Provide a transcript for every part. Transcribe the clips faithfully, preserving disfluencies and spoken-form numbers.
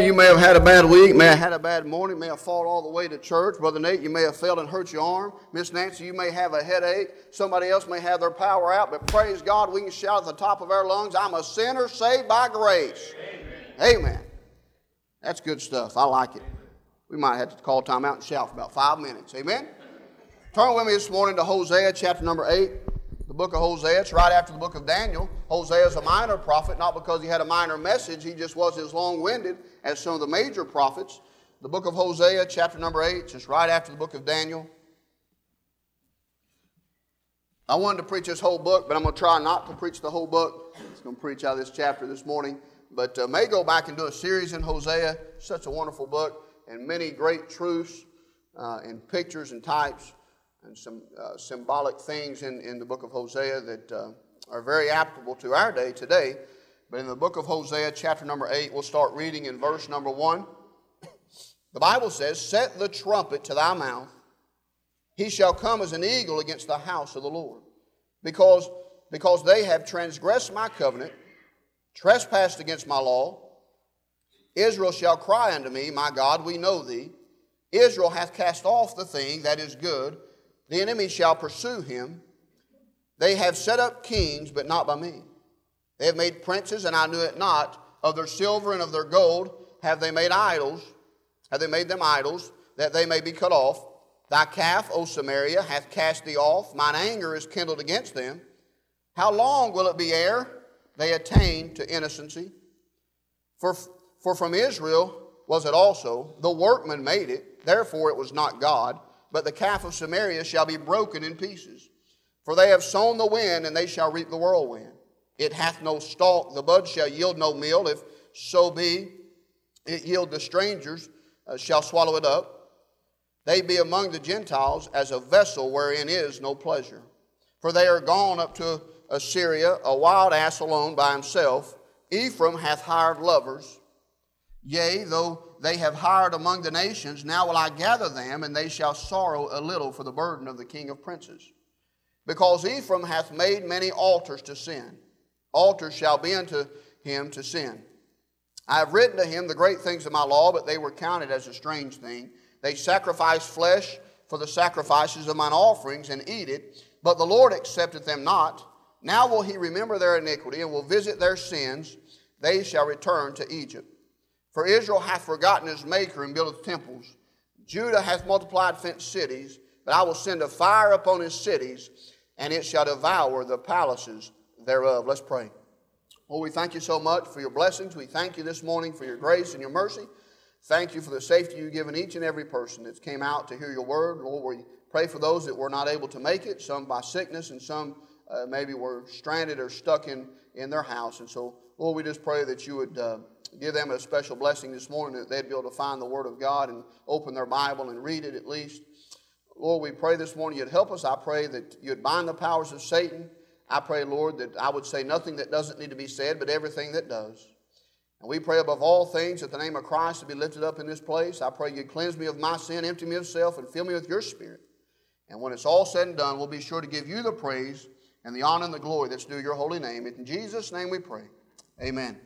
you may have had a bad week, may have had a bad morning, may have fallen all the way to church. Brother Nate, you may have fell and hurt your arm. Miss Nancy, you may have a headache. Somebody else may have their power out, but praise God, we can shout at the top of our lungs, I'm a sinner saved by grace. Amen. Amen. That's good stuff. I like it. We might have to call time out and shout for about five minutes. Amen. Turn with me this morning to Hosea chapter number eight. The book of Hosea, it's right after the book of Daniel. Hosea is a minor prophet, not because he had a minor message, he just wasn't as long-winded as some of the major prophets. The book of Hosea, chapter number eight, just right after the book of Daniel. I wanted to preach this whole book, but I'm going to try not to preach the whole book. I'm just going to preach out of this chapter this morning. But uh, may go back and do a series in Hosea. Such a wonderful book, and many great truths uh, and pictures and types and some uh, symbolic things in, in the book of Hosea that uh, are very applicable to our day today. But in the book of Hosea, chapter number eight, we'll start reading in verse number one. The Bible says, set the trumpet to thy mouth. He shall come as an eagle against the house of the Lord. Because, because they have transgressed my covenant, trespassed against my law. Israel shall cry unto me, my God, we know thee. Israel hath cast off the thing that is good. The enemy shall pursue him. They have set up kings, but not by me. They have made princes, and I knew it not. Of their silver and of their gold have they made idols. Have they made them idols, that they may be cut off. Thy calf, O Samaria, hath cast thee off. Mine anger is kindled against them. How long will it be ere they attain to innocency? For, for from Israel was it also. The workman made it, therefore it was not God. But the calf of Samaria shall be broken in pieces. For they have sown the wind, and they shall reap the whirlwind. It hath no stalk, the bud shall yield no meal. If so be it yield the strangers, uh, shall swallow it up. They be among the Gentiles as a vessel wherein is no pleasure. For they are gone up to Assyria, a wild ass alone by himself. Ephraim hath hired lovers. Yea, though they have hired among the nations, now will I gather them, and they shall sorrow a little for the burden of the king of princes. Because Ephraim hath made many altars to sin. Altars shall be unto him to sin. I have written to him the great things of my law, but they were counted as a strange thing. They sacrifice flesh for the sacrifices of mine offerings, and eat it, but the Lord accepteth them not. Now will he remember their iniquity, and will visit their sins. They shall return to Egypt. For Israel hath forgotten his maker and buildeth temples. Judah hath multiplied fenced cities, but I will send a fire upon his cities, and it shall devour the palaces thereof. Let's pray. Lord, we thank you so much for your blessings. We thank you this morning for your grace and your mercy. Thank you for the safety you've given each and every person that came out to hear your word. Lord, we pray for those that were not able to make it, some by sickness and some uh, maybe were stranded or stuck in, in their house. And so, Lord, we just pray that you would uh, give them a special blessing this morning, that they'd be able to find the Word of God and open their Bible and read it at least. Lord, we pray this morning you'd help us. I pray that you'd bind the powers of Satan. I pray, Lord, that I would say nothing that doesn't need to be said, but everything that does. And we pray above all things that the name of Christ to be lifted up in this place. I pray you'd cleanse me of my sin, empty me of self, and fill me with your Spirit. And when it's all said and done, we'll be sure to give you the praise and the honor and the glory that's due your holy name. In Jesus' name we pray. Amen.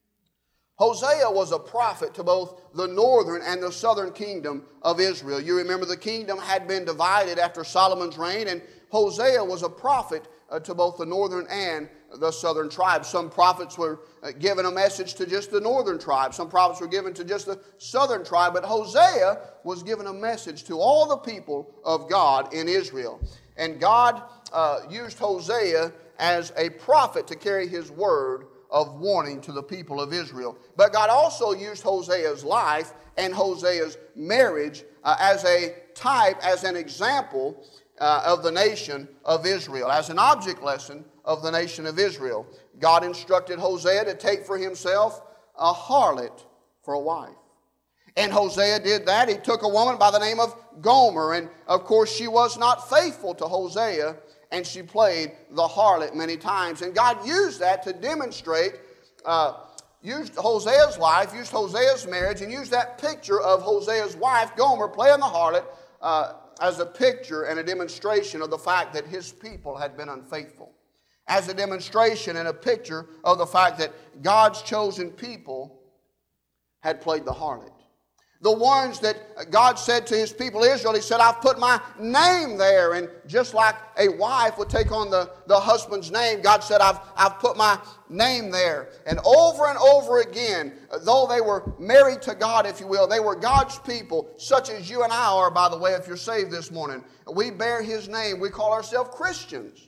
Hosea was a prophet to both the northern and the southern kingdom of Israel. You remember the kingdom had been divided after Solomon's reign, and Hosea was a prophet uh, to both the northern and the southern tribes. Some prophets were uh, given a message to just the northern tribe. Some prophets were given to just the southern tribe. But Hosea was given a message to all the people of God in Israel. And God uh, used Hosea as a prophet to carry his word of warning to the people of Israel. But God also used Hosea's life and Hosea's marriage uh, as a type, as an example uh, of the nation of Israel, as an object lesson of the nation of Israel. God instructed Hosea to take for himself a harlot for a wife. And Hosea did that. He took a woman by the name of Gomer, and of course she was not faithful to Hosea, and she played the harlot many times. And God used that to demonstrate, uh, used Hosea's life, used Hosea's marriage, and used that picture of Hosea's wife, Gomer, playing the harlot, uh, as a picture and a demonstration of the fact that his people had been unfaithful. As a demonstration and a picture of the fact that God's chosen people had played the harlot. The ones that God said to His people Israel, He said, I've put my name there. And just like a wife would take on the, the husband's name, God said, I've, I've put my name there. And over and over again, though they were married to God, if you will, they were God's people, such as you and I are, by the way, if you're saved this morning. We bear His name. We call ourselves Christians.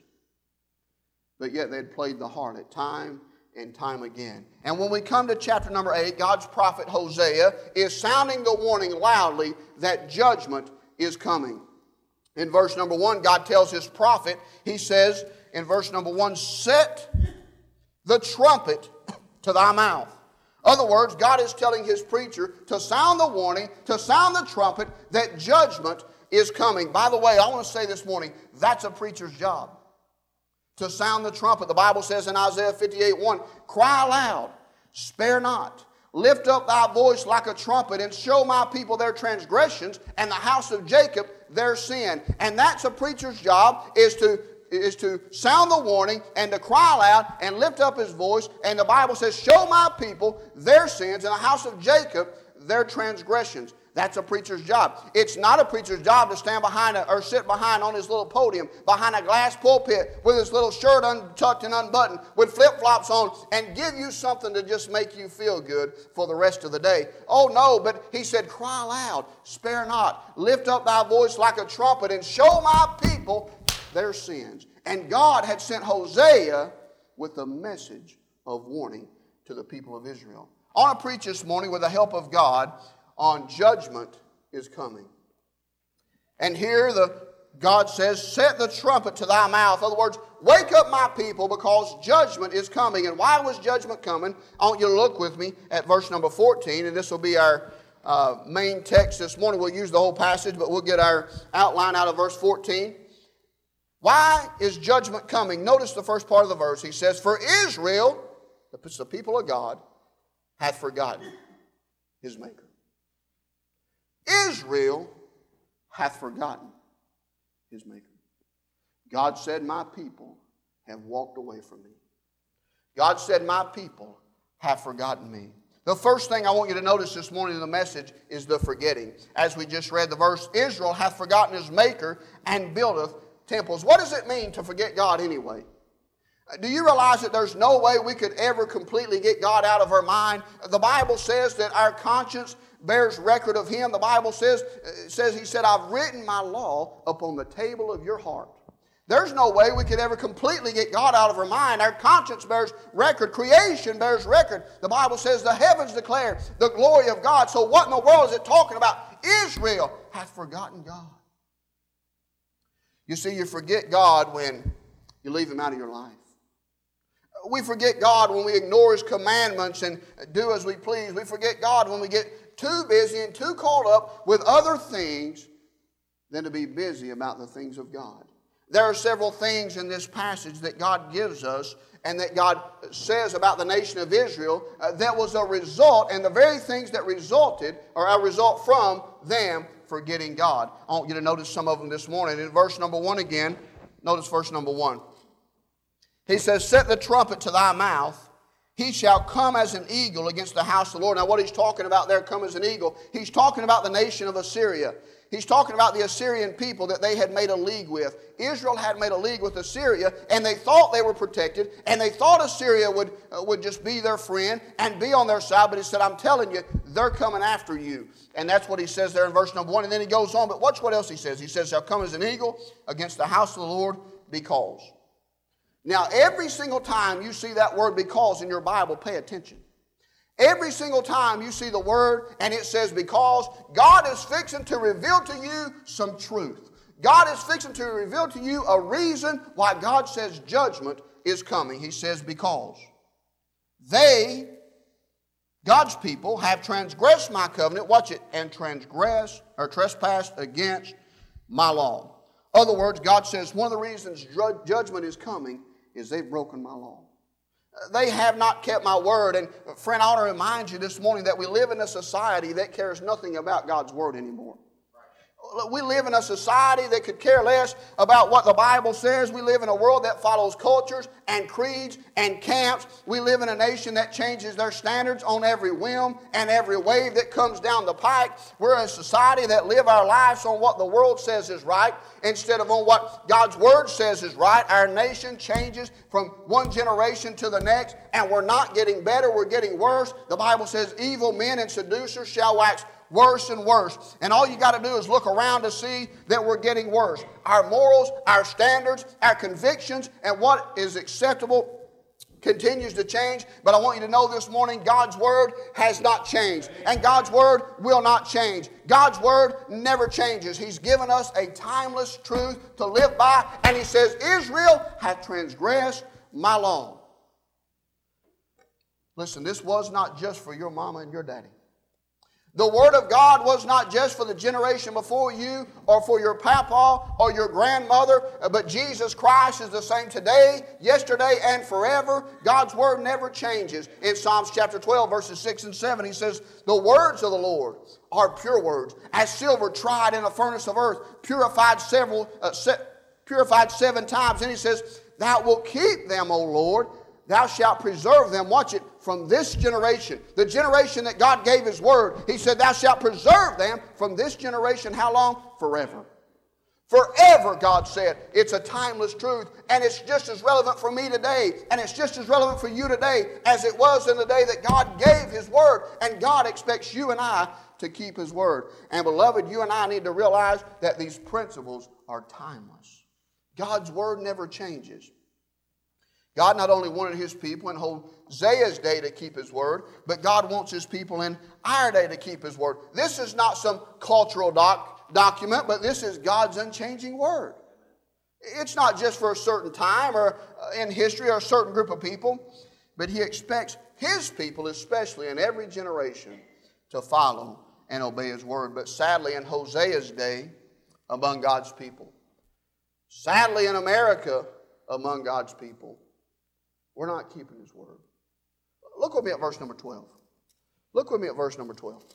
But yet they'd played the harlot time and time again. And when we come to chapter number eight, God's prophet Hosea is sounding the warning loudly that judgment is coming. In verse number one, God tells His prophet, He says in verse number one, set the trumpet to thy mouth. In other words, God is telling His preacher to sound the warning, to sound the trumpet that judgment is coming. By the way, I want to say this morning, that's a preacher's job. To sound the trumpet. The Bible says in Isaiah fifty-eight one, cry aloud, spare not. Lift up thy voice like a trumpet and show my people their transgressions and the house of Jacob their sin. And that's a preacher's job, is to, is to sound the warning and to cry aloud and lift up his voice. And the Bible says, show my people their sins and the house of Jacob their transgressions. That's a preacher's job. It's not a preacher's job to stand behind a, or sit behind on his little podium, behind a glass pulpit with his little shirt untucked and unbuttoned, with flip-flops on, and give you something to just make you feel good for the rest of the day. Oh no, but he said, cry aloud, spare not, lift up thy voice like a trumpet, and show my people their sins. And God had sent Hosea with a message of warning to the people of Israel. I want to preach this morning with the help of God on judgment is coming. And here the God says, set the trumpet to thy mouth. In other words, wake up my people because judgment is coming. And why was judgment coming? I want you to look with me at verse number fourteen, and this will be our uh, main text this morning. We'll use the whole passage, but we'll get our outline out of verse fourteen. Why is judgment coming? Notice the first part of the verse. He says, for Israel, the people of God, hath forgotten his Maker. Israel hath forgotten his Maker. God said, my people have walked away from me. God said, my people have forgotten me. The first thing I want you to notice this morning in the message is the forgetting. As we just read the verse, Israel hath forgotten his Maker and buildeth temples. What does it mean to forget God anyway? Do you realize that there's no way we could ever completely get God out of our mind? The Bible says that our conscience bears record of Him. The Bible says, says He said, I've written my law upon the table of your heart. There's no way we could ever completely get God out of our mind. Our conscience bears record. Creation bears record. The Bible says the heavens declare the glory of God. So what in the world is it talking about? Israel hath forgotten God. You see, you forget God when you leave Him out of your life. We forget God when we ignore His commandments and do as we please. We forget God when we get too busy and too caught up with other things than to be busy about the things of God. There are several things in this passage that God gives us and that God says about the nation of Israel uh, that was a result, and the very things that resulted or a result from them forgetting God. I want you to notice some of them this morning. In verse number one again, notice verse number one. He says, set the trumpet to thy mouth. He shall come as an eagle against the house of the Lord. Now what he's talking about there, come as an eagle, he's talking about the nation of Assyria. He's talking about the Assyrian people that they had made a league with. Israel had made a league with Assyria, and they thought they were protected, and they thought Assyria would, uh, would just be their friend and be on their side, but he said, I'm telling you, they're coming after you. And that's what he says there in verse number one, and then he goes on, but watch what else he says. He says, shall come as an eagle against the house of the Lord because. Now, every single time you see that word because in your Bible, pay attention. Every single time you see the word and it says because, God is fixing to reveal to you some truth. God is fixing to reveal to you a reason why God says judgment is coming. He says because. They, God's people, have transgressed my covenant, watch it, and transgressed or trespassed against my law. In other words, God says one of the reasons judgment is coming is they've broken my law. They have not kept my word. And friend, I want to remind you this morning that we live in a society that cares nothing about God's word anymore. We live in a society that could care less about what the Bible says. We live in a world that follows cultures and creeds and camps. We live in a nation that changes their standards on every whim and every wave that comes down the pike. We're a society that live our lives on what the world says is right instead of on what God's Word says is right. Our nation changes from one generation to the next, and we're not getting better, we're getting worse. The Bible says evil men and seducers shall wax worse and worse. And all you got to do is look around to see that we're getting worse. Our morals, our standards, our convictions, and what is acceptable continues to change. But I want you to know this morning, God's Word has not changed. And God's Word will not change. God's Word never changes. He's given us a timeless truth to live by. And He says, Israel hath transgressed my law. Listen, this was not just for your mama and your daddy. The Word of God was not just for the generation before you or for your papa or your grandmother, but Jesus Christ is the same today, yesterday, and forever. God's Word never changes. In Psalms chapter twelve, verses six and seven, He says, the words of the Lord are pure words, as silver tried in a furnace of earth, purified several, uh, se- purified seven times. And He says, thou wilt keep them, O Lord. Thou shalt preserve them, watch it, from this generation. The generation that God gave His Word. He said, thou shalt preserve them from this generation. How long? Forever. Forever, God said. It's a timeless truth. And it's just as relevant for me today. And it's just as relevant for you today as it was in the day that God gave His Word. And God expects you and I to keep His Word. And beloved, you and I need to realize that these principles are timeless. God's Word never changes. God not only wanted His people in Hosea's day to keep His Word, but God wants His people in our day to keep His Word. This is not some cultural doc, document, but this is God's unchanging Word. It's not just for a certain time or in history or a certain group of people, but He expects His people, especially in every generation, to follow and obey His Word. But sadly, in Hosea's day, among God's people, sadly in America, among God's people, we're not keeping His Word. Look with me at verse number twelve. Look with me at verse number twelve.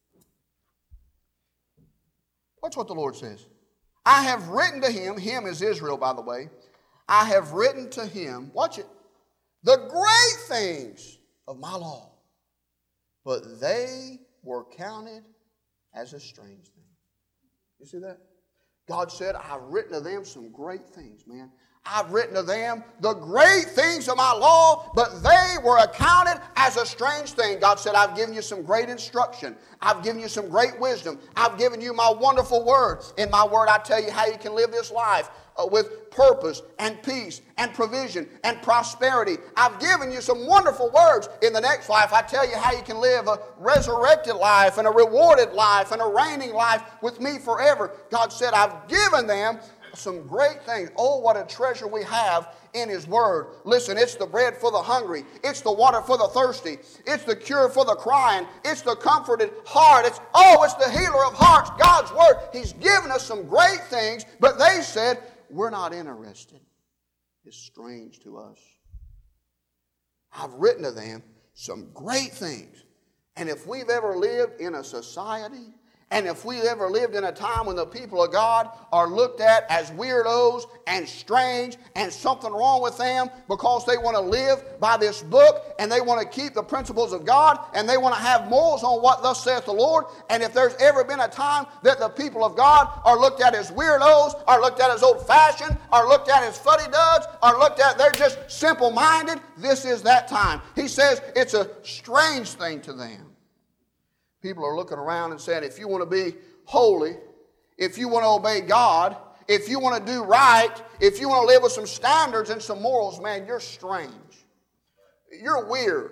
Watch what the Lord says. I have written to him, him is Israel, by the way. I have written to him, watch it, the great things of my law, but they were counted as a strange thing. You see that? God said, I've written to them some great things, man. I've written to them the great things of my law, but they were accounted as a strange thing. God said, I've given you some great instruction. I've given you some great wisdom. I've given you my wonderful word. In my word, I tell you how you can live this life uh, with purpose and peace and provision and prosperity. I've given you some wonderful words. In the next life, I tell you how you can live a resurrected life and a rewarded life and a reigning life with me forever. God said, I've given them some great things. Oh, what a treasure we have in His Word. Listen, it's the bread for the hungry. It's the water for the thirsty. It's the cure for the crying. It's the comforted heart. It's, oh, it's the healer of hearts. God's Word. He's given us some great things, but they said, we're not interested. It's strange to us. I've written to them some great things. And if we've ever lived in a society, and if we ever lived in a time when the people of God are looked at as weirdos and strange and something wrong with them because they want to live by this book and they want to keep the principles of God and they want to have morals on what thus saith the Lord, and if there's ever been a time that the people of God are looked at as weirdos, are looked at as old-fashioned, are looked at as fuddy-dudds, are looked at they're just simple-minded, this is that time. He says it's a strange thing to them. People are looking around and saying, if you want to be holy, if you want to obey God, if you want to do right, if you want to live with some standards and some morals, man, you're strange. You're weird.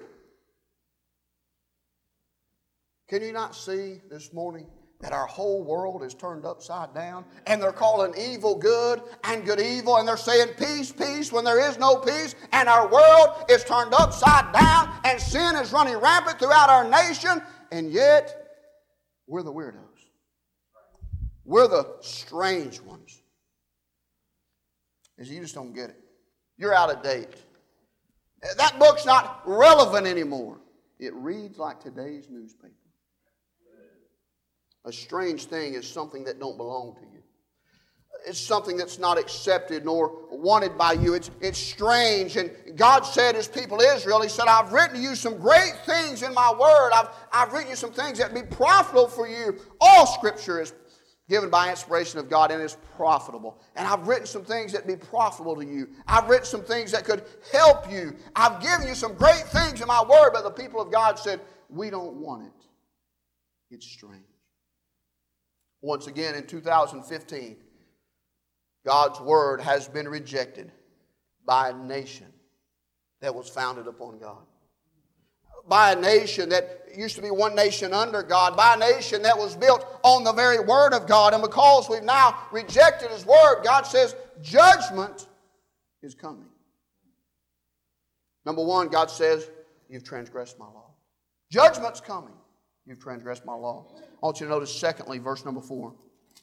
Can you not see this morning that our whole world is turned upside down? And they're calling evil good and good evil, and they're saying peace, peace when there is no peace, and our world is turned upside down, and sin is running rampant throughout our nation. And yet, we're the weirdos. We're the strange ones. You just don't get it. You're out of date. That book's not relevant anymore. It reads like today's newspaper. A strange thing is something that don't belong to you. It's something that's not accepted nor wanted by you. It's, it's strange. And God said, His people Israel, He said, I've written to you some great things in my word. I've, I've written you some things that be profitable for you. All Scripture is given by inspiration of God and is profitable. And I've written some things that be profitable to you. I've written some things that could help you. I've given you some great things in my word, but the people of God said, we don't want it. It's strange. Once again in two thousand fifteen, God's word has been rejected by a nation that was founded upon God. By a nation that used to be one nation under God. By a nation that was built on the very word of God. And because we've now rejected His word, God says judgment is coming. Number one, God says, you've transgressed my law. Judgment's coming. You've transgressed my law. I want you to notice secondly, verse number four.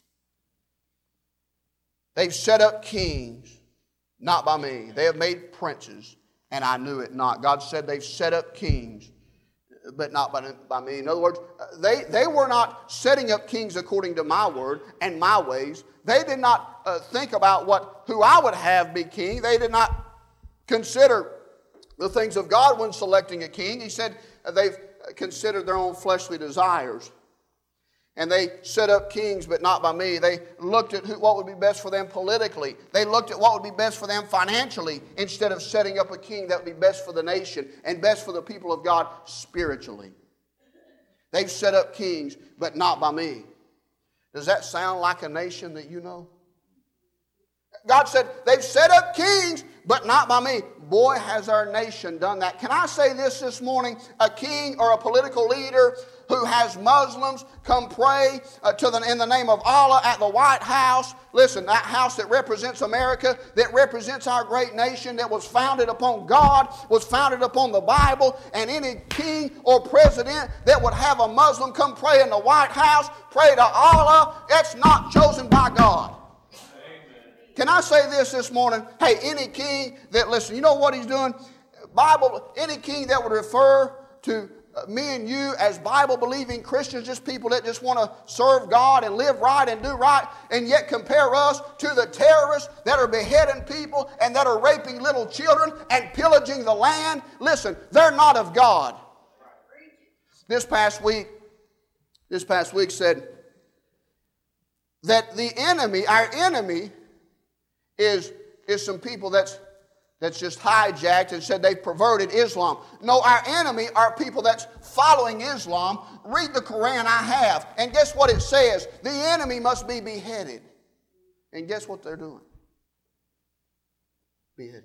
They've set up kings, not by me. They have made princes, and I knew it not. God said they've set up kings, but not by, by me. In other words, they, they were not setting up kings according to my word and my ways. They did not uh, think about what who I would have be king. They did not consider the things of God when selecting a king. He said uh, they've considered their own fleshly desires. And they set up kings, but not by me. They looked at who, what would be best for them politically. They looked at what would be best for them financially instead of setting up a king that would be best for the nation and best for the people of God spiritually. They've set up kings, but not by me. Does that sound like a nation that you know? God said, they've set up kings, but not by me. Boy, has our nation done that. Can I say this this morning? A king or a political leader who has Muslims come pray uh, to the, in the name of Allah at the White House. Listen, that house that represents America, that represents our great nation, that was founded upon God, was founded upon the Bible, and any king or president that would have a Muslim come pray in the White House, pray to Allah, that's not chosen by God. Can I say this this morning? Hey, any king that, listen, you know what he's doing? Bible, any king that would refer to uh, me and you as Bible-believing Christians, just people that just want to serve God and live right and do right, and yet compare us to the terrorists that are beheading people and that are raping little children and pillaging the land. Listen, they're not of God. This past week, this past week said that the enemy, our enemy, is, is some people that's, that's just hijacked and said they've perverted Islam. No, our enemy are people that's following Islam. Read the Quran, I have. And guess what it says? The enemy must be beheaded. And guess what they're doing? Beheaded.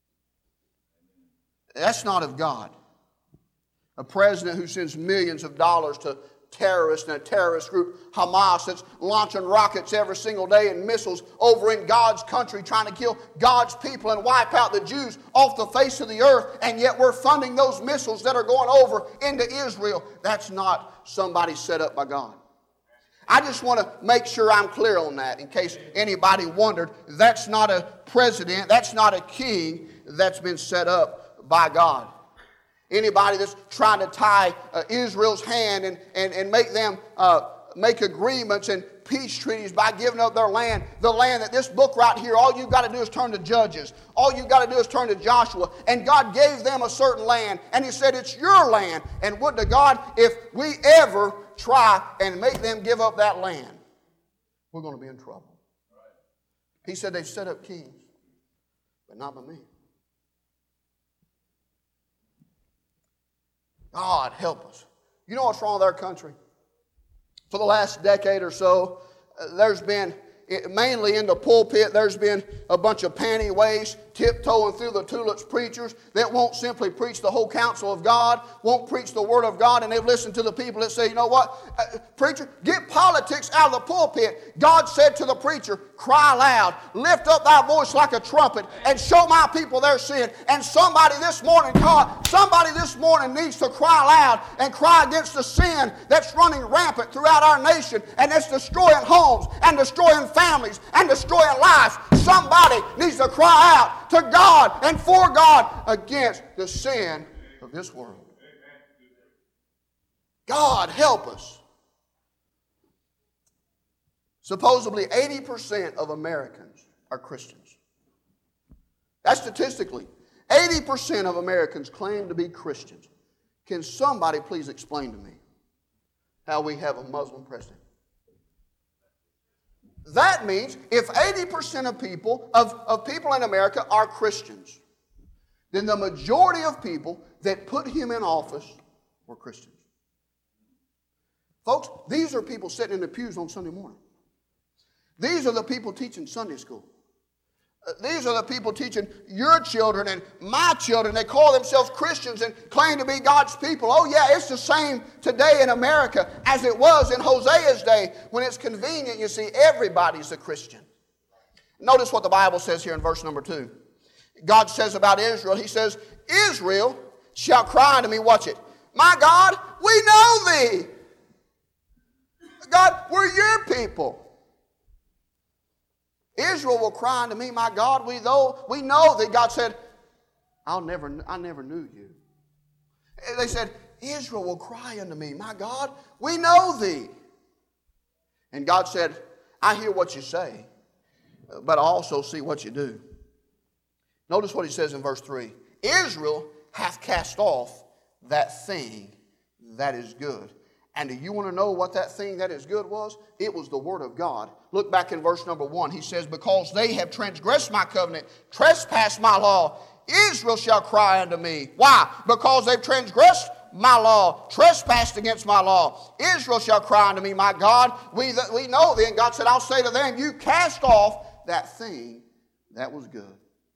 That's not of God. A president who sends millions of dollars to terrorists and a terrorist group, Hamas, that's launching rockets every single day and missiles over in God's country trying to kill God's people and wipe out the Jews off the face of the earth, and yet we're funding those missiles that are going over into Israel. That's not somebody set up by God. I just want to make sure I'm clear on that in case anybody wondered. That's not a president, that's not a king that's been set up by God. Anybody that's trying to tie uh, Israel's hand and, and, and make them uh, make agreements and peace treaties by giving up their land, the land that this book right here, all you've got to do is turn to Judges. All you've got to do is turn to Joshua. And God gave them a certain land, and He said, it's your land. And would to God, if we ever try and make them give up that land, we're going to be in trouble. He said they've set up kings, but not by me. God help us. You know what's wrong with our country? For the last decade or so, uh, there's been, it, mainly in the pulpit, there's been a bunch of panty waist, tiptoeing through the tulips preachers that won't simply preach the whole counsel of God, won't preach the Word of God, and they've listened to the people that say, you know what, uh, preacher, get politics out of the pulpit. God said to the preacher, cry loud, lift up thy voice like a trumpet, and show my people their sin. And somebody this morning, God, somebody this morning needs to cry loud and cry against the sin that's running rampant throughout our nation, and it's destroying homes, and destroying families, and destroying lives. Somebody needs to cry out to God and for God against the sin of this world. God help us. Supposedly eighty percent of Americans are Christians. That's statistically. eighty percent of Americans claim to be Christians. Can somebody please explain to me how we have a Muslim president? That means if eighty percent of people, of, of people in America are Christians, then the majority of people that put him in office were Christians. Folks, these are people sitting in the pews on Sunday morning. These are the people teaching Sunday school. Uh, these are the people teaching your children and my children. They call themselves Christians and claim to be God's people. Oh yeah, it's the same today in America as it was in Hosea's day. When it's convenient, you see, everybody's a Christian. Notice what the Bible says here in verse number two. God says about Israel, He says, Israel shall cry unto me, watch it, my God, we know Thee. God, we're your people. Israel will cry unto me, my God, we know, we know that God said, I'll never, I never knew you. They said, Israel will cry unto me, my God, we know Thee. And God said, I hear what you say, but I also see what you do. Notice what He says in verse three. Israel hath cast off that thing that is good. And do you want to know what that thing that is good was? It was the Word of God. Look back in verse number one. He says, because they have transgressed my covenant, trespassed my law, Israel shall cry unto me. Why? Because they've transgressed my law, trespassed against my law. Israel shall cry unto me, my God. We, we know then, God said, I'll say to them, you cast off that thing that was good.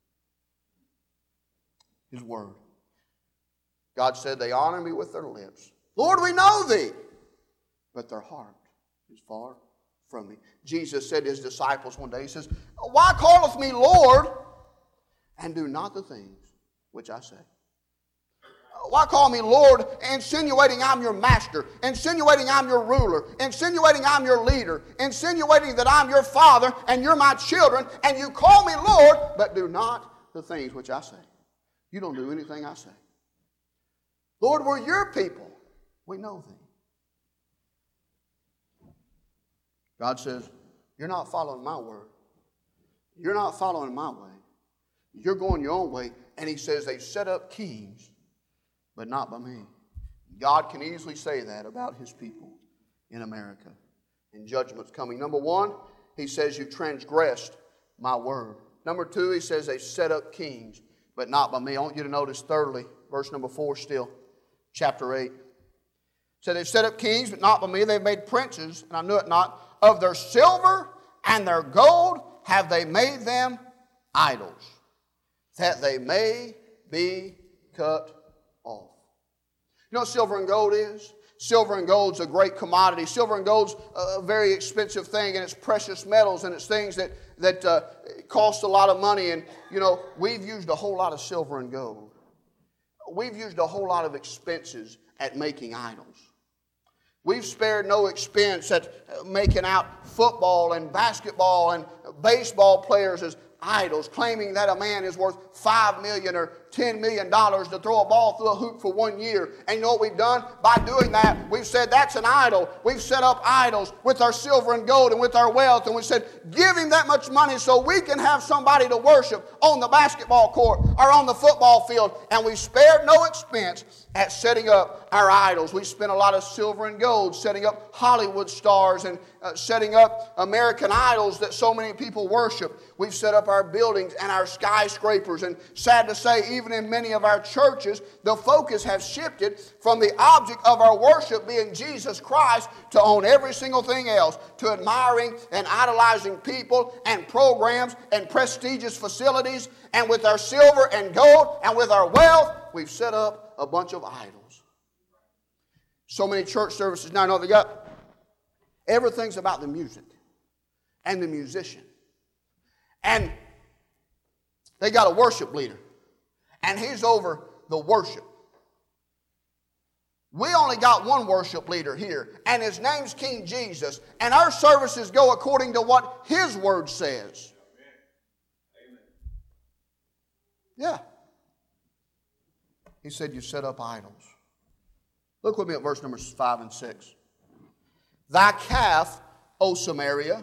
His Word. God said, they honor me with their lips. Lord, we know Thee. But their heart is far from me. Jesus said to His disciples one day, He says, why calleth me Lord, and do not the things which I say? Why call me Lord, insinuating I'm your master, insinuating I'm your ruler, insinuating I'm your leader, insinuating that I'm your father and you're my children, and you call me Lord, but do not the things which I say. You don't do anything I say. Lord, we're your people. We know Thee. God says, you're not following my word. You're not following my way. You're going your own way. And He says they set up kings, but not by me. God can easily say that about His people in America. And judgment's coming. Number one, He says you've transgressed my word. Number two, He says they set up kings, but not by me. I want you to notice thirdly, verse number four still, chapter eight. So they've set up kings, but not by me. They've made princes, and I knew it not. Of their silver and their gold have they made them idols, that they may be cut off. You know what silver and gold is? Silver and gold's a great commodity. Silver and gold's a very expensive thing, and it's precious metals, and it's things that, that uh, cost a lot of money. And, you know, we've used a whole lot of silver and gold. We've used a whole lot of expenses at making idols. We've spared no expense at making out football and basketball and baseball players as idols, claiming that a man is worth five million dollars or ten million dollars to throw a ball through a hoop for one year. And you know what we've done? By doing that, we've said that's an idol. We've set up idols with our silver and gold and with our wealth. And we said, give him that much money so we can have somebody to worship on the basketball court or on the football field. And we spared no expense at setting up our idols. We spent a lot of silver and gold setting up Hollywood stars and uh, setting up American idols that so many people worship. We've set up our buildings and our skyscrapers. And sad to say, even in many of our churches, the focus has shifted from the object of our worship being Jesus Christ to on every single thing else, to admiring and idolizing people and programs and prestigious facilities. And with our silver and gold and with our wealth, we've set up a bunch of idols. So many church services now, know they got everything's about the music and the musician. And they got a worship leader, and he's over the worship. We only got one worship leader here, and his name's King Jesus, and our services go according to what His Word says. Amen. Yeah. He said you set up idols. Look with me at verse numbers five and six. Thy calf, O Samaria,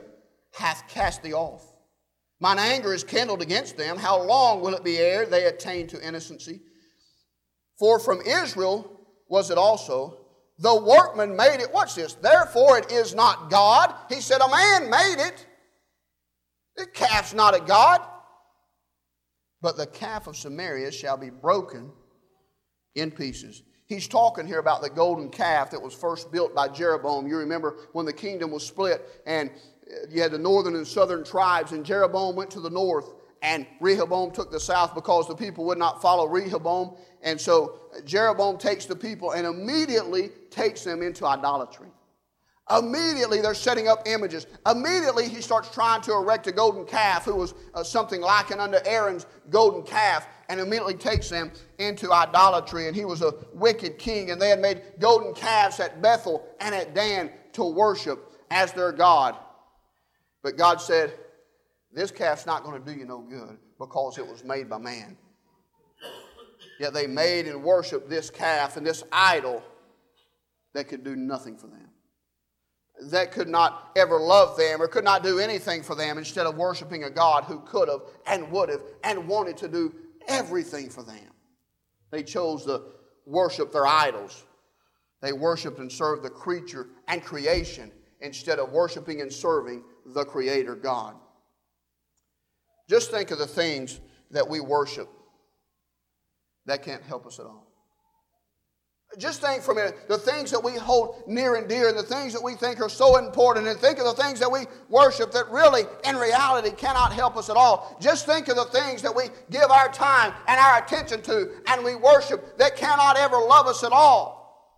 hath cast thee off. Mine anger is kindled against them. How long will it be ere they attain to innocency? For from Israel was it also. The workman made it. Watch this. Therefore it is not God. He said a man made it. The calf's not a god. But the calf of Samaria shall be broken in pieces. He's talking here about the golden calf that was first built by Jeroboam. You remember when the kingdom was split and you had the northern and southern tribes, and Jeroboam went to the north and Rehoboam took the south because the people would not follow Rehoboam. And so Jeroboam takes the people and immediately takes them into idolatry. Immediately they're setting up images. Immediately he starts trying to erect a golden calf who was uh, something likened unto Aaron's golden calf, and immediately takes them into idolatry. And he was a wicked king, and they had made golden calves at Bethel and at Dan to worship as their God. But God said, this calf's not going to do you no good because it was made by man. Yet they made and worshiped this calf and this idol that could do nothing for them, that could not ever love them or could not do anything for them, instead of worshiping a God who could have and would have and wanted to do everything for them. They chose to worship their idols. They worshiped and served the creature and creation instead of worshiping and serving the Creator God. Just think of the things that we worship that can't help us at all. Just think for a minute, the things that we hold near and dear and the things that we think are so important, and think of the things that we worship that really, in reality, cannot help us at all. Just think of the things that we give our time and our attention to and we worship that cannot ever love us at all.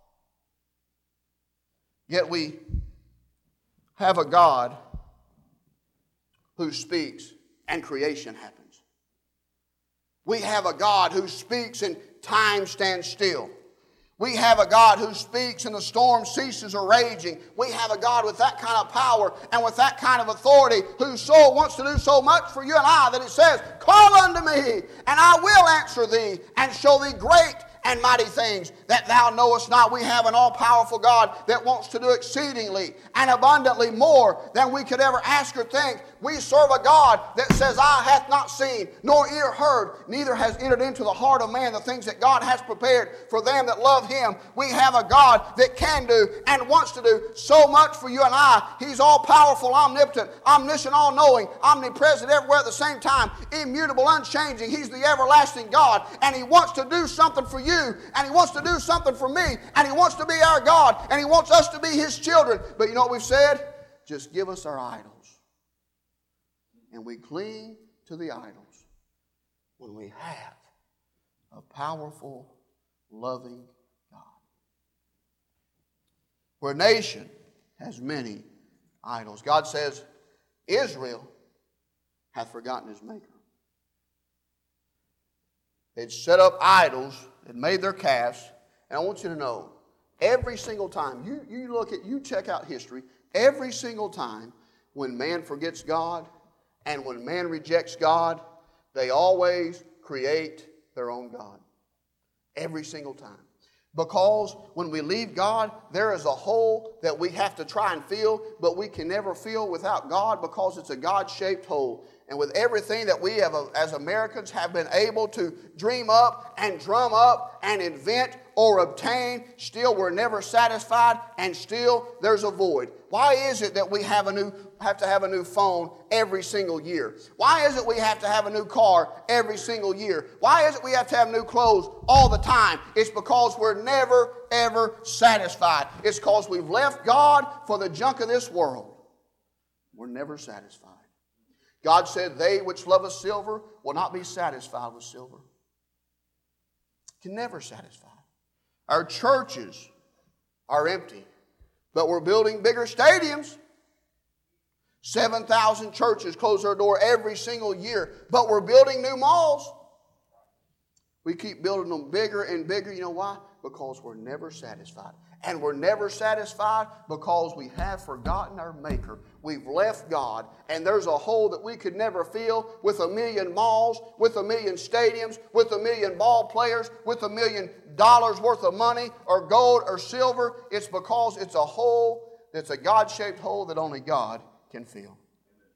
Yet we have a God who speaks and creation happens. We have a God who speaks and time stands still. We have a God who speaks and the storm ceases a raging. We have a God with that kind of power and with that kind of authority, whose soul wants to do so much for you and I that it says, call unto me and I will answer thee and show thee great and mighty things that thou knowest not. We have an all-powerful God that wants to do exceedingly and abundantly more than we could ever ask or think. We serve a God that says, eye hath not seen, nor ear heard, neither has entered into the heart of man the things that God has prepared for them that love Him. We have a God that can do and wants to do so much for you and I. He's all-powerful, omnipotent, omniscient, all-knowing, omnipresent, everywhere at the same time, immutable, unchanging. He's the everlasting God, and He wants to do something for you, and He wants to do something for me, and He wants to be our God, and He wants us to be His children. But you know what we've said? Just give us our idols. And we cling to the idols when we have a powerful, loving God. Where a nation has many idols. God says, Israel hath forgotten his Maker. They'd set up idols and made their calves. And I want you to know, every single time, you, you look at, you check out history, every single time when man forgets God and when man rejects God, they always create their own God. Every single time. Because when we leave God, there is a hole that we have to try and fill, but we can never fill without God because it's a God-shaped hole. And with everything that we have, as Americans have been able to dream up and drum up and invent or obtain, still we're never satisfied, and still there's a void. Why is it that we have a new have to have a new phone every single year? Why is it we have to have a new car every single year? Why is it we have to have new clothes all the time? It's because we're never, ever satisfied. It's because we've left God for the junk of this world. We're never satisfied. God said, they which love us silver will not be satisfied with silver. Can never satisfy. Our churches are empty, but we're building bigger stadiums. seven thousand churches close their door every single year, but we're building new malls. We keep building them bigger and bigger. You know why? Because we're never satisfied. And we're never satisfied because we have forgotten our Maker. We've left God, and there's a hole that we could never fill with a million malls, with a million stadiums, with a million ball players, with a million dollars worth of money or gold or silver. It's because it's a hole that's a God-shaped hole that only God can fill.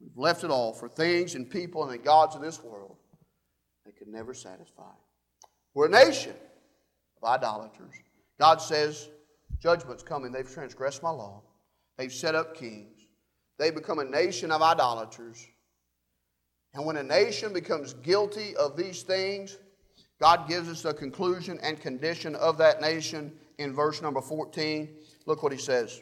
We've left it all for things and people and the gods of this world that could never satisfy. We're a nation of idolaters. God says, judgment's coming. They've transgressed my law. They've set up kings. They've become a nation of idolaters. And when a nation becomes guilty of these things, God gives us a conclusion and condition of that nation in verse number fourteen. Look what he says.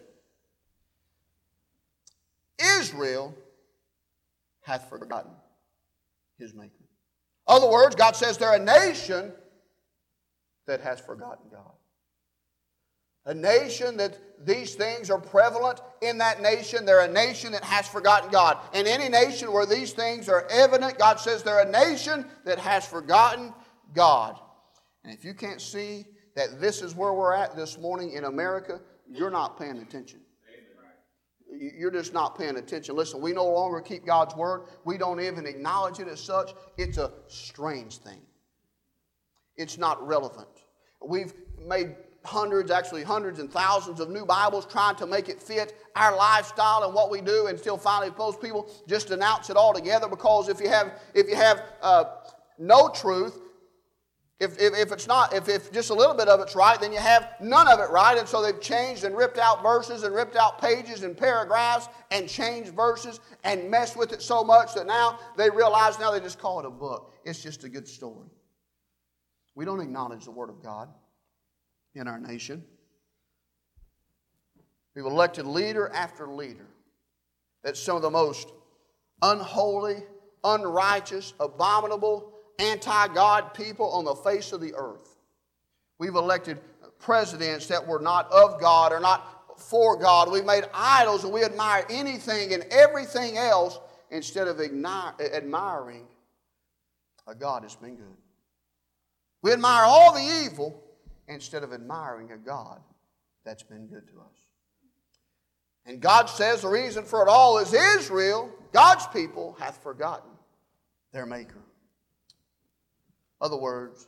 Israel hath forgotten his Maker. In other words, God says they're a nation that has forgotten God. A nation that these things are prevalent in that nation. They're a nation that has forgotten God. And any nation where these things are evident, God says they're a nation that has forgotten God. And if you can't see that this is where we're at this morning in America, you're not paying attention. You're just not paying attention. Listen, we no longer keep God's word. We don't even acknowledge it as such. It's a strange thing. It's not relevant. We've made hundreds, actually hundreds and thousands of new Bibles trying to make it fit our lifestyle and what we do, and still finally most people just denounce it altogether, because if you have if you have uh, no truth, If, if, if it's not, if, if just a little bit of it's right, then you have none of it right. And so they've changed and ripped out verses and ripped out pages and paragraphs and changed verses and messed with it so much that now they realize now they just call it a book. It's just a good story. We don't acknowledge the Word of God in our nation. We've elected leader after leader that's some of the most unholy, unrighteous, abominable, anti-God people on the face of the earth. We've elected presidents that were not of God or not for God. We've made idols and we admire anything and everything else instead of admiring a God that's been good. We admire all the evil instead of admiring a God that's been good to us. And God says the reason for it all is Israel, God's people, hath forgotten their Maker. Other words,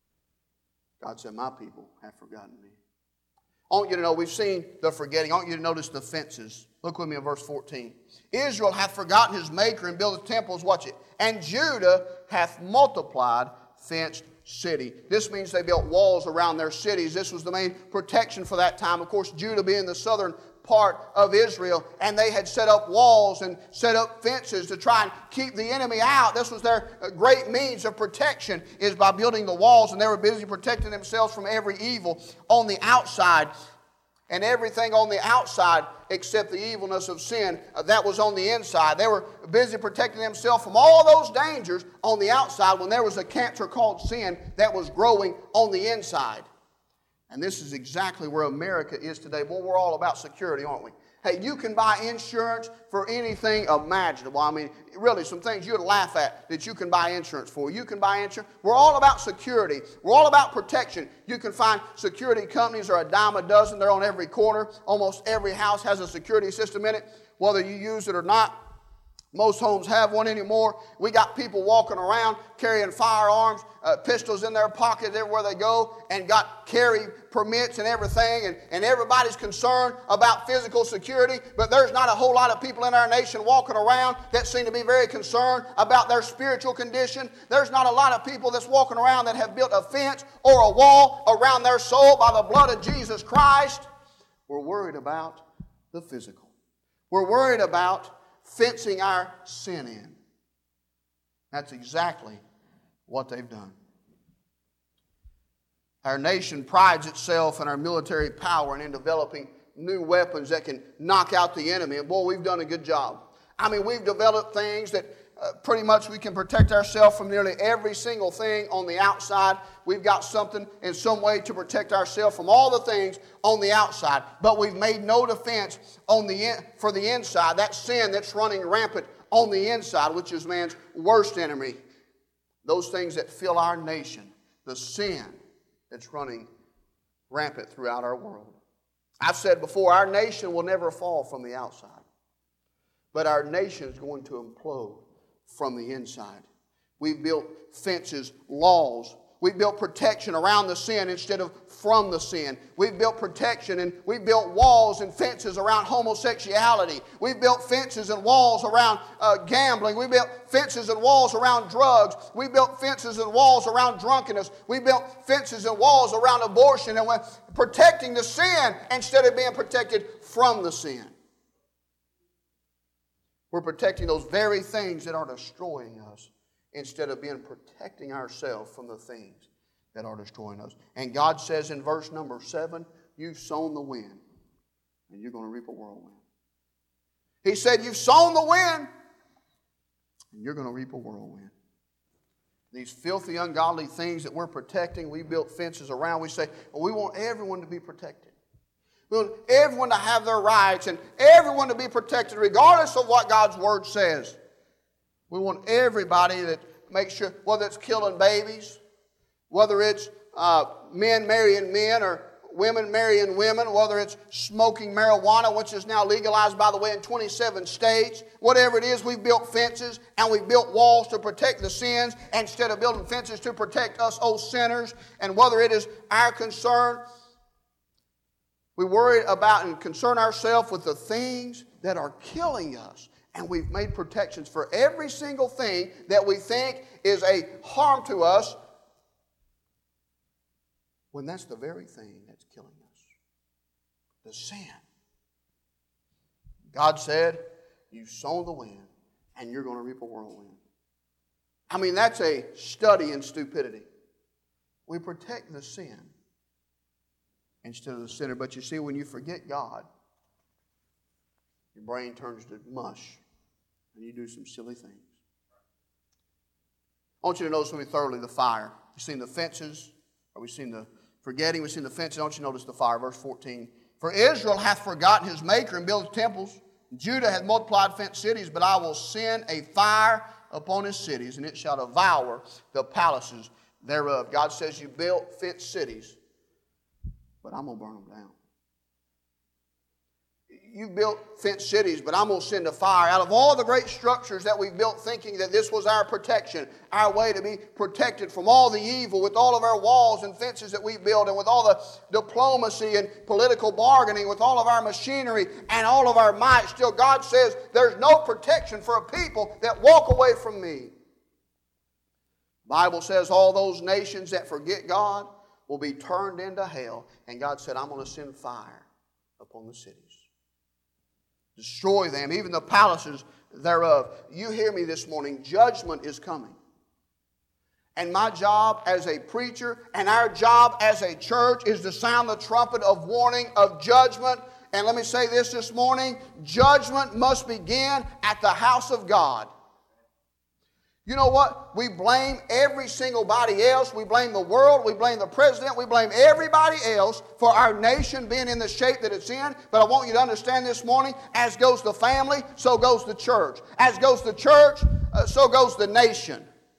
God said, my people have forgotten me. I want you to know, we've seen the forgetting. I want you to notice the fences. Look with me in verse fourteen. Israel hath forgotten his Maker and buildeth temples, watch it, and Judah hath multiplied fenced city. This means they built walls around their cities. This was the main protection for that time. Of course, Judah being the southern part of Israel, and they had set up walls and set up fences to try and keep the enemy out. This was their great means of protection, is by building the walls, and they were busy protecting themselves from every evil on the outside. And everything on the outside except the evilness of sin, uh, that was on the inside. They were busy protecting themselves from all those dangers on the outside when there was a cancer called sin that was growing on the inside. And this is exactly where America is today. Well, we're all about security, aren't we? Hey, you can buy insurance for anything imaginable. I mean, really, some things you'd laugh at that you can buy insurance for. You can buy insurance. We're all about security. We're all about protection. You can find security companies are a dime a dozen. They're on every corner. Almost every house has a security system in it, whether you use it or not. Most homes have one anymore. We got people walking around carrying firearms, uh, pistols in their pockets everywhere they go, and got carry permits and everything, and, and everybody's concerned about physical security, but there's not a whole lot of people in our nation walking around that seem to be very concerned about their spiritual condition. There's not a lot of people that's walking around that have built a fence or a wall around their soul by the blood of Jesus Christ. We're worried about the physical. We're worried about fencing our sin in. That's exactly what they've done. Our nation prides itself in our military power and in developing new weapons that can knock out the enemy. And boy, we've done a good job. I mean, we've developed things that uh, pretty much we can protect ourselves from nearly every single thing on the outside. We've got something in some way to protect ourselves from all the things on the outside. But we've made no defense on the in, for the inside. That sin that's running rampant on the inside, which is man's worst enemy. Those things that fill our nation. The sin that's running rampant throughout our world. I've said before, our nation will never fall from the outside. But our nation is going to implode from the inside. We've built fences, laws, We built protection around the sin instead of from the sin. We built protection and we built walls and fences around homosexuality. We built fences and walls around uh, gambling. We built fences and walls around drugs. We built fences and walls around drunkenness. We built fences and walls around abortion, and we're protecting the sin instead of being protected from the sin. We're protecting those very things that are destroying us, instead of being protecting ourselves from the things that are destroying us. And God says in verse number seven, you've sown the wind, and you're going to reap a whirlwind. He said, you've sown the wind, and you're going to reap a whirlwind. These filthy, ungodly things that we're protecting, we built fences around. We say, well, we want everyone to be protected. We want everyone to have their rights and everyone to be protected regardless of what God's Word says. We want everybody that makes sure, whether it's killing babies, whether it's uh, men marrying men or women marrying women, whether it's smoking marijuana, which is now legalized, by the way, in twenty-seven states. Whatever it is, we've built fences and we've built walls to protect the sins instead of building fences to protect us, old sinners. And whether it is our concern, we worry about and concern ourselves with the things that are killing us. And we've made protections for every single thing that we think is a harm to us, when that's the very thing that's killing us. The sin. God said, you've sown the wind, and you're going to reap a whirlwind. I mean, that's a study in stupidity. We protect the sin instead of the sinner. But you see, when you forget God, your brain turns to mush, and you do some silly things. I want you to notice with me thoroughly the fire. You've seen the fences, or we've seen the forgetting, we've seen the fences. I want you to notice the fire. Verse fourteen. For Israel hath forgotten his maker and built temples. Judah hath multiplied fenced cities, but I will send a fire upon his cities, and it shall devour the palaces thereof. God says, you built fenced cities, but I'm going to burn them down. You built fenced cities, but I'm going to send a fire. Out of all the great structures that we built thinking that this was our protection, our way to be protected from all the evil, with all of our walls and fences that we build, and with all the diplomacy and political bargaining, with all of our machinery and all of our might, still God says there's no protection for a people that walk away from me. The Bible says all those nations that forget God will be turned into hell. And God said, I'm going to send fire upon the cities. Destroy them, even the palaces thereof. You hear me this morning. Judgment is coming. And my job as a preacher and our job as a church is to sound the trumpet of warning, of judgment. And let me say this this morning. Judgment must begin at the house of God. You know what? We blame every single body else. We blame the world. We blame the president. We blame everybody else for our nation being in the shape that it's in. But I want you to understand this morning, as goes the family, so goes the church. As goes the church, uh, so goes the nation.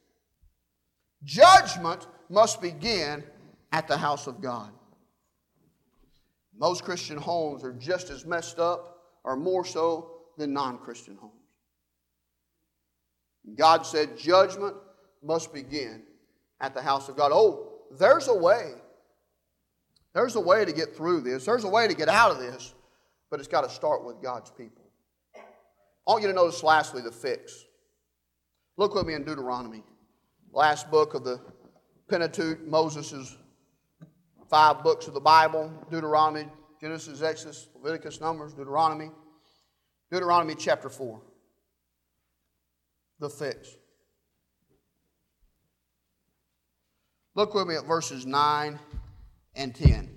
Judgment must begin at the house of God. Most Christian homes are just as messed up, or more so, than non-Christian homes. God said judgment must begin at the house of God. Oh, there's a way. There's a way to get through this. There's a way to get out of this. But it's got to start with God's people. I want you to notice lastly the fix. Look with me in Deuteronomy. Last book of the Pentateuch, Moses' five books of the Bible. Deuteronomy, Genesis, Exodus, Leviticus, Numbers, Deuteronomy. Deuteronomy chapter four. The fix. Look with me at verses nine and ten.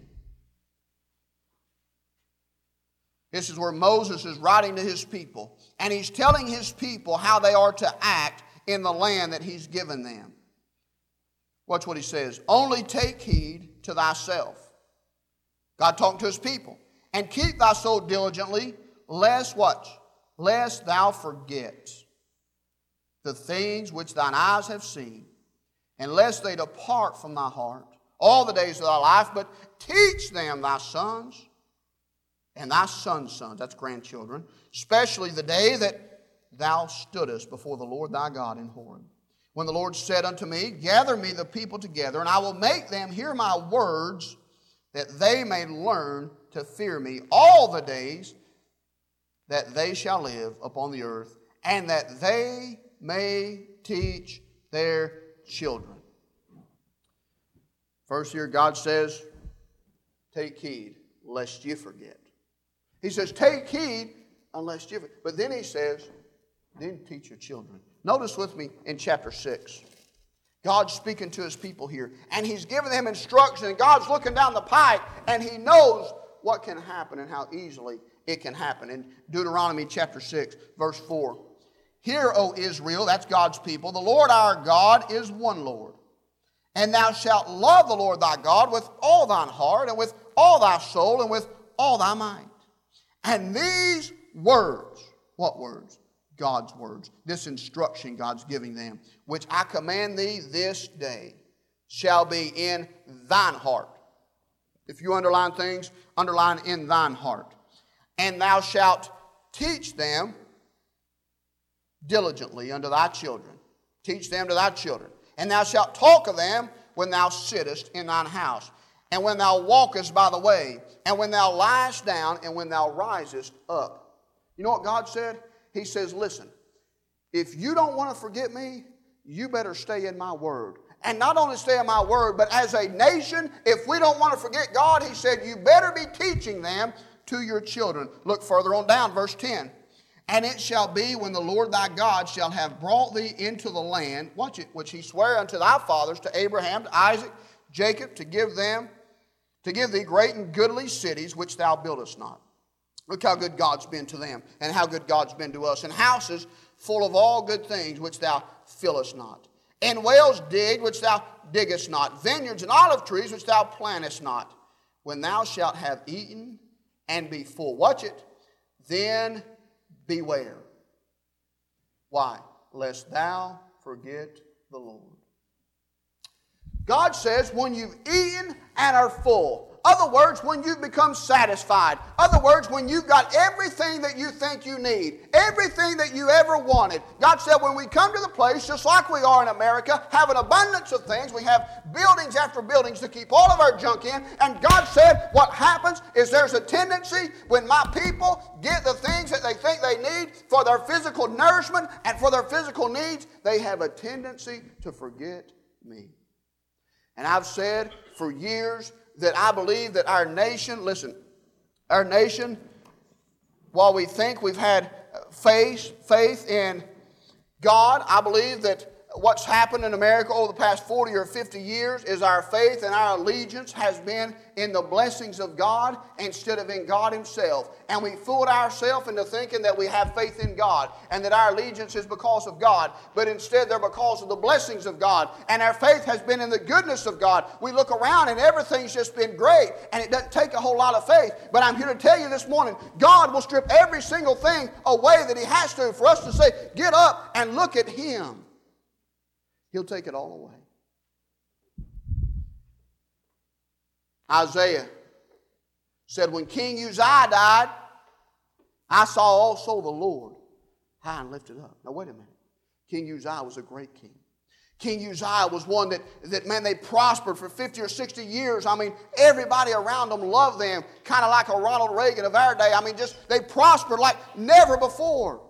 This is where Moses is writing to his people, and he's telling his people how they are to act in the land that he's given them. Watch what he says. Only take heed to thyself. God talking to his people. And keep thy soul diligently, lest what? Lest thou forget the things which thine eyes have seen, and lest they depart from thy heart all the days of thy life, but teach them thy sons and thy sons' sons, that's grandchildren, especially the day that thou stoodest before the Lord thy God in Horeb, When the Lord said unto me, gather me the people together, and I will make them hear my words, that they may learn to fear me all the days that they shall live upon the earth, and that they may teach their children. First here, God says, take heed lest you forget. He says, take heed unless you forget. But then he says, then teach your children. Notice with me in chapter six. God's speaking to His people here, and He's giving them instruction, and God's looking down the pike, and He knows what can happen and how easily it can happen. In Deuteronomy chapter six, verse four. Hear, O Israel, that's God's people, the Lord our God is one Lord. And thou shalt love the Lord thy God with all thine heart, and with all thy soul, and with all thy might. And these words, what words? God's words. This instruction God's giving them, which I command thee this day, shall be in thine heart. If you underline things, underline in thine heart. And thou shalt teach them diligently unto thy children. Teach them to thy children. And thou shalt talk of them when thou sittest in thine house, and when thou walkest by the way, and when thou liest down, and when thou risest up. You know what God said? He says, listen, if you don't want to forget me, you better stay in my word. And not only stay in my word, but as a nation, if we don't want to forget God, He said, you better be teaching them to your children. Look further on down, verse ten. And it shall be when the Lord thy God shall have brought thee into the land, watch it, which He sware unto thy fathers, to Abraham, to Isaac, Jacob, to give them, to give thee great and goodly cities, which thou buildest not. Look how good God's been to them, and how good God's been to us. And houses full of all good things, which thou fillest not. And wells digged, which thou diggest not. Vineyards and olive trees, which thou plantest not. When thou shalt have eaten and be full, watch it, then beware. Why? Lest thou forget the Lord. God says, when you've eaten and are full, other words, when you've become satisfied. Other words, when you've got everything that you think you need. Everything that you ever wanted. God said when we come to the place, just like we are in America, have an abundance of things. We have buildings after buildings to keep all of our junk in. And God said what happens is there's a tendency when my people get the things that they think they need for their physical nourishment and for their physical needs, they have a tendency to forget me. And I've said for years that I believe that our nation, listen, our nation, while we think we've had faith, faith in God, I believe that what's happened in America over the past forty or fifty years is our faith and our allegiance has been in the blessings of God instead of in God Himself. And we fooled ourselves into thinking that we have faith in God and that our allegiance is because of God. But instead they're because of the blessings of God. And our faith has been in the goodness of God. We look around and everything's just been great. And it doesn't take a whole lot of faith. But I'm here to tell you this morning, God will strip every single thing away that He has to for us to say, get up and look at Him. He'll take it all away. Isaiah said, when King Uzziah died, I saw also the Lord high and lifted up. Now wait a minute. King Uzziah was a great king. King Uzziah was one that, that, man, they prospered for fifty or sixty years. I mean, everybody around them loved them, kind of like a Ronald Reagan of our day. I mean, just they prospered like never before.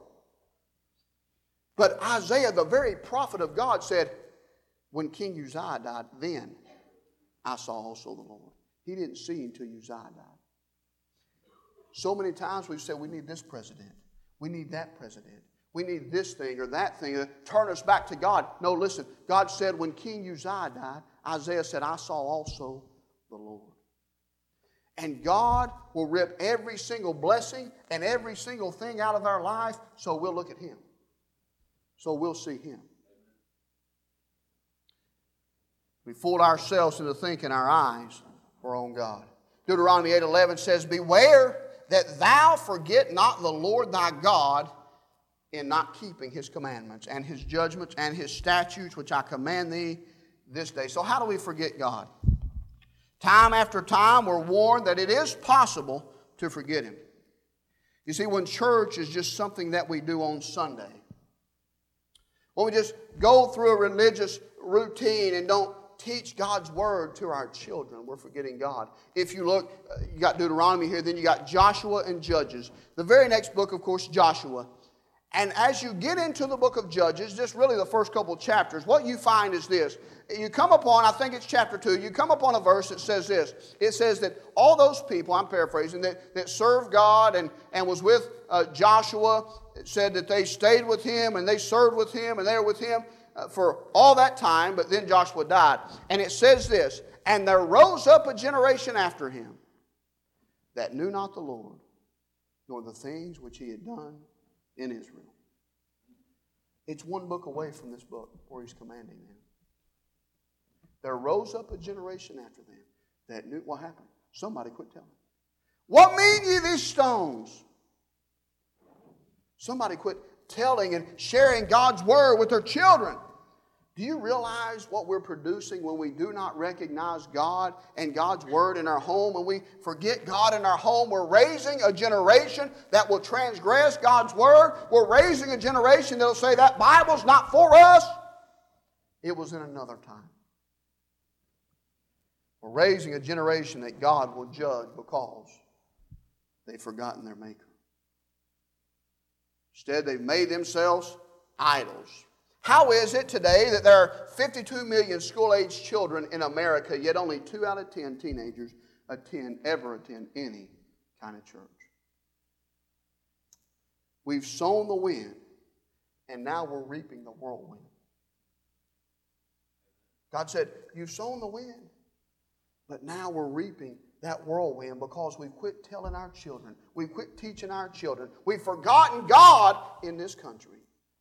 But Isaiah, the very prophet of God, said, when King Uzziah died, then I saw also the Lord. He didn't see until Uzziah died. So many times we've said we need this president. We need that president. We need this thing or that thing to turn us back to God. No, listen. God said when King Uzziah died, Isaiah said, I saw also the Lord. And God will rip every single blessing and every single thing out of our life so we'll look at Him. So we'll see Him. We fooled ourselves into thinking our eyes were on God. Deuteronomy eight eleven says, beware that thou forget not the Lord thy God in not keeping His commandments and His judgments and His statutes, which I command thee this day. So how do we forget God? Time after time we're warned that it is possible to forget Him. You see, when church is just something that we do on Sunday, when we just go through a religious routine and don't teach God's Word to our children, we're forgetting God. If you look, you got Deuteronomy here, then you got Joshua and Judges. The very next book, of course, Joshua. And as you get into the book of Judges, just really the first couple of chapters, what you find is this. You come upon, I think it's chapter two, you come upon a verse that says this. It says that all those people, I'm paraphrasing, that, that served God and, and was with uh, Joshua, it said that they stayed with him and they served with him and they were with him uh, for all that time, but then Joshua died. And it says this, and there rose up a generation after him that knew not the Lord, nor the things which he had done in Israel. It's one book away from this book where he's commanding them. There rose up a generation after them that knew what happened. Somebody quit telling. What mean ye these stones? Somebody quit telling and sharing God's word with their children. Do you realize what we're producing when we do not recognize God and God's word in our home? When we forget God in our home, we're raising a generation that will transgress God's word. We're raising a generation that will say that Bible's not for us. It was in another time. We're raising a generation that God will judge because they've forgotten their Maker. Instead, they've made themselves idols. How is it today that there are fifty-two million school-age children in America, yet only two out of ten teenagers attend, ever attend any kind of church? We've sown the wind, and now we're reaping the whirlwind. God said, you've sown the wind, but now we're reaping that whirlwind because we've quit telling our children. We've quit teaching our children. We've forgotten God in this country.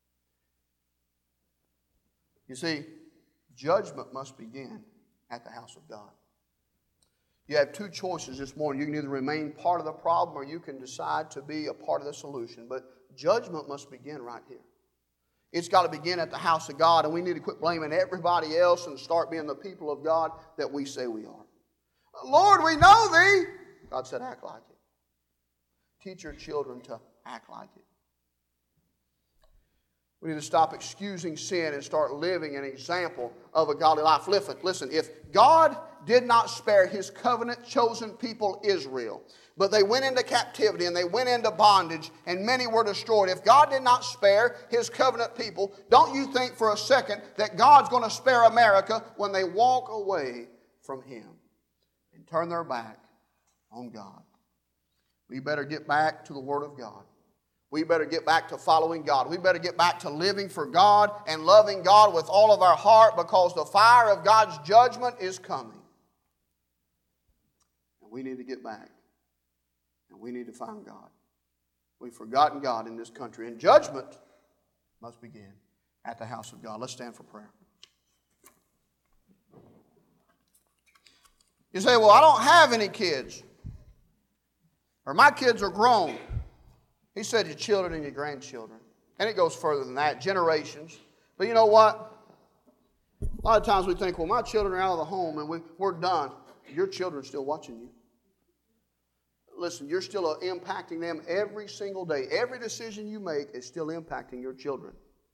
You see, judgment must begin at the house of God. You have two choices this morning. You can either remain part of the problem or you can decide to be a part of the solution. But judgment must begin right here. It's got to begin at the house of God, and we need to quit blaming everybody else and start being the people of God that we say we are. Lord, we know Thee. God said, act like it. Teach your children to act like it. We need to stop excusing sin and start living an example of a godly life. Listen, if God did not spare His covenant-chosen people Israel, but they went into captivity and they went into bondage and many were destroyed. If God did not spare His covenant people, don't you think for a second that God's going to spare America when they walk away from Him and turn their back on God? We better get back to the Word of God. We better get back to following God. We better get back to living for God and loving God with all of our heart because the fire of God's judgment is coming. And we need to get back. And we need to find God. We've forgotten God in this country. And judgment must begin at the house of God. Let's stand for prayer. You say, well, I don't have any kids. Or my kids are grown. He said your children and your grandchildren. And it goes further than that, generations. But you know what? A lot of times we think, well, my children are out of the home and we, we're done. Your children are still watching you. Listen, you're still impacting them every single day. Every decision you make is still impacting your children.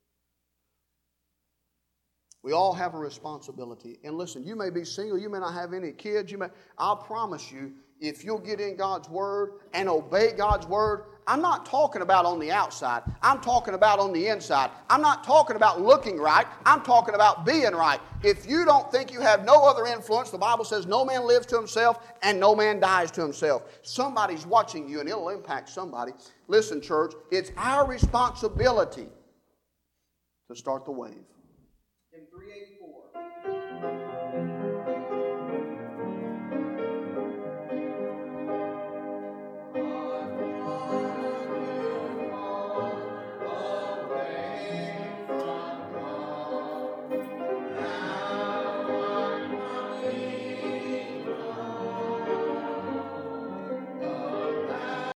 We all have a responsibility. And listen, you may be single, you may not have any kids. You may. I'll promise you, if you'll get in God's Word and obey God's Word, I'm not talking about on the outside. I'm talking about on the inside. I'm not talking about looking right. I'm talking about being right. If you don't think you have no other influence, the Bible says no man lives to himself and no man dies to himself. Somebody's watching you and it'll impact somebody. Listen, church, it's our responsibility to start the wave.